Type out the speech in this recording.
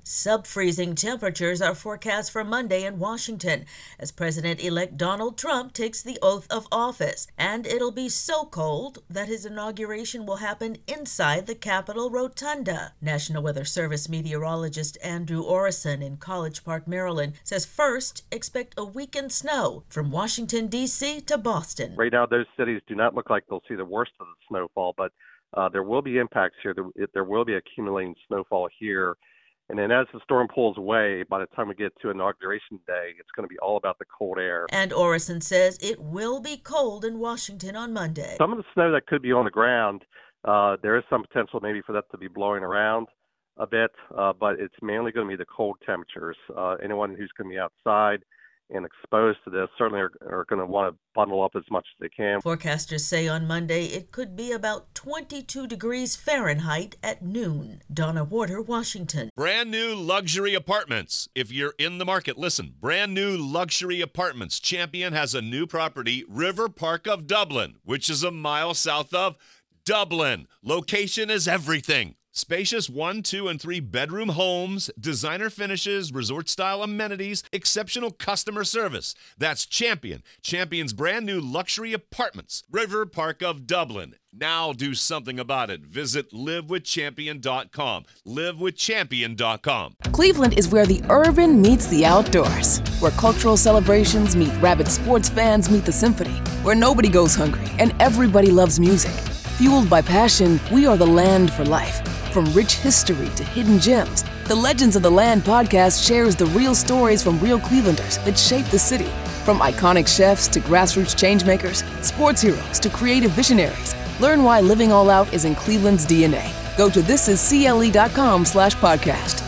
Sub-freezing temperatures are forecast for Monday in Washington as President-elect Donald Trump takes the oath of office. And it'll be so cold that his inauguration will happen inside the Capitol Rotunda. National Weather Service meteorologist Andrew Orison in College Park, Maryland, says first expect a weekend snow from Washington, D.C. to Boston. Right now, those cities do not look like they'll see the worst of the snowfall, but there will be impacts here. There will be accumulating snowfall here. And then as the storm pulls away, by the time we get to Inauguration Day, it's going to be all about the cold air. And Orison says it will be cold in Washington on Monday. Some of the snow that could be on the ground, there is some potential maybe for that to be blowing around a bit, but it's mainly going to be the cold temperatures. Anyone who's going to be outside and exposed to this certainly are going to want to bundle up as much as they can. Forecasters say on Monday it could be about 22 degrees Fahrenheit at noon. Donna Warder, Washington. Brand new luxury apartments. If you're in the market, listen. Brand new luxury apartments. Champion has a new property, River Park of Dublin, which is a mile south of Dublin. Location is everything. Spacious 1, 2, and 3 bedroom homes, designer finishes, resort-style amenities, exceptional customer service. That's Champion. Champion's brand new luxury apartments. River Park of Dublin. Now do something about it. Visit livewithchampion.com. livewithchampion.com. Cleveland is where the urban meets the outdoors, where cultural celebrations meet rabid sports fans meet the symphony, where nobody goes hungry and everybody loves music. Fueled by passion, we are the land for life. From rich history to hidden gems, the Legends of the Land podcast shares the real stories from real Clevelanders that shaped the city. From iconic chefs to grassroots changemakers, sports heroes to creative visionaries. Learn why living all out is in Cleveland's DNA. Go to thisiscle.com/podcast.